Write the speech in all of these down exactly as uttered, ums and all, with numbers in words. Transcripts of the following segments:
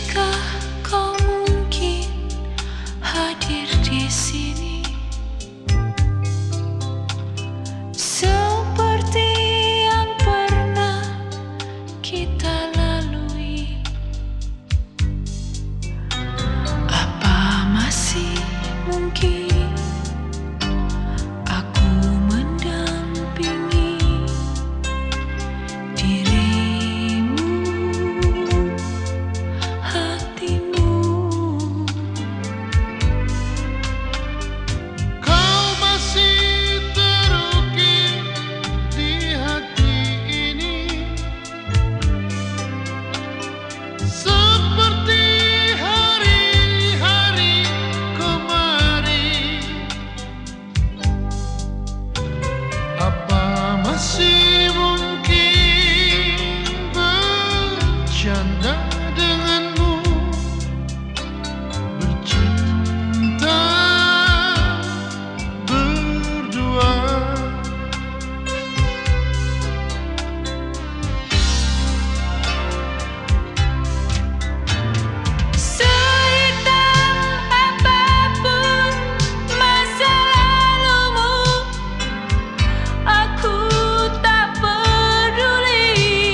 Masihkah kau mungkin hadir di sini seperti yang pernah kita lalui? Apa masih mungkin aku mendampingi dirimu, hatimu? Kau masih terukir di hati ini seperti hari-hari kemarin. Apa masih mungkin bercanda denganmu, bercinta berdua? Sehitam apapun masa lalumu, aku tak peduli.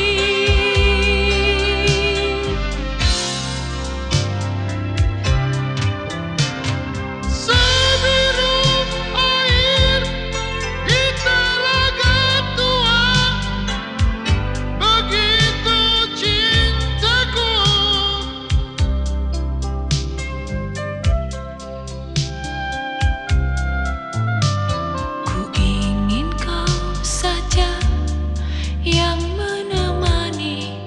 Sebiru air di telaga tua, begitu cintaku. Ku ingin kau saja yang menemani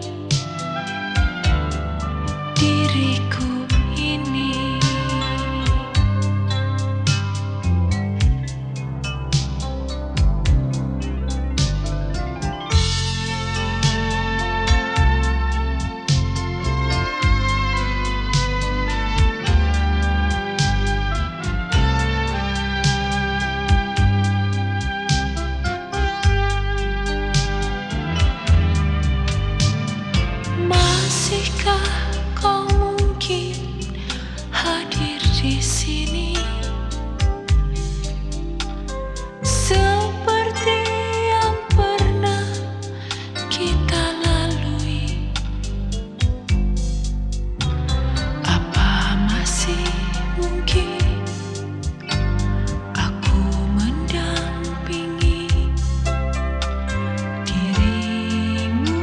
diriku ini. Masihkah kau mungkin hadir di sini seperti yang pernah kita lalui? Apa masih mungkin aku mendampingi dirimu,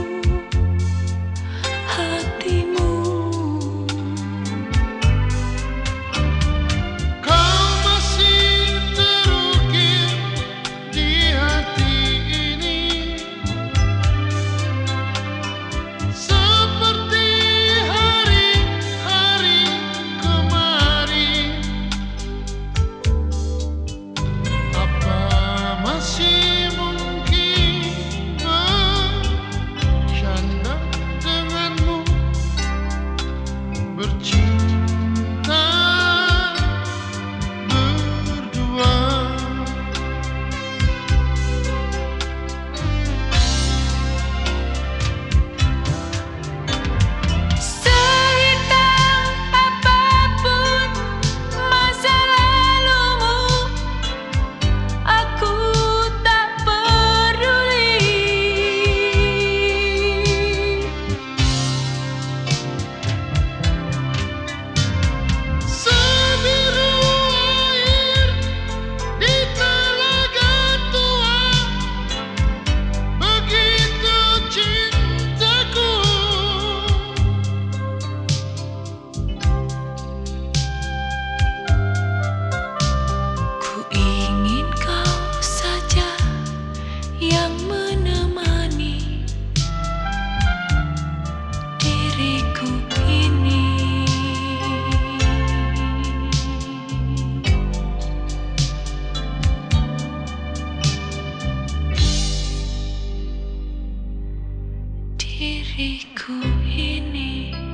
hatimu? Kau masih terukir di hati ini seperti hari-hari kemarin. Apa masih mungkin bercanda denganmu, bercinta berdua? Sehitam apapun masa lalumu, aku tak peduli. Sebiru air di telaga tua, begitu cintaku. Ku ingin kau saja yang menemani diriku ini. Diriku ini.